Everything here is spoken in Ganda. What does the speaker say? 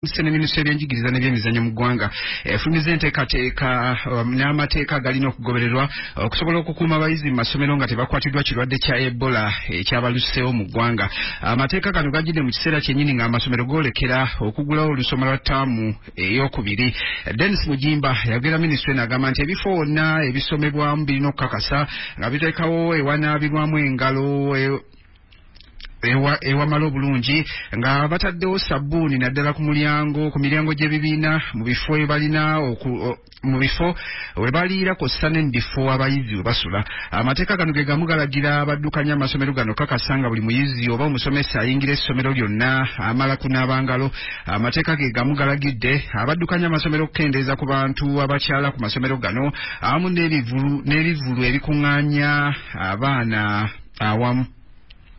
Sene Minisitule y'enjigiriza n'ebyemizannyo mu ggwanga efulumizza enteekateeka n'amateeka galina okugobererwa okusobola okukuuma abayizi mu masomero nga tebakwatiddwa kirwadde kya Ebola ekyabaluseewo mu ggwanga. Amateeka gano gajjidde mu kiseera kyennyini ng'amasomero goolekera okuggulawo olusoma lwa ttaamu ey'okubiri. Dennis Mujimba yagera Minisitule n'agamba nti ebifo wonna ebisomebwamu birina okukakasa nga biteekawo ewanaabirwamu engalo ewamala obulungi nga bataddewo sabbuuni naddala ku miryango gy'ebibiina mu bifo mu bifo we baliira kw'ossa ne mu bifo abayizi we basula. Amateeka gano ge gamu galagira abaddukanya amasomero gano kakasa nga buli muyizi oba omusomesa ayingira essomero lyonna amala kunaaba ngalo. Amateeka ge gamu galagidde abaddukanya amasomero okukendeeza ku bantu abakyala ku masomero gano awamu n'ebivulu ebikuŋŋaanya abaana awamu.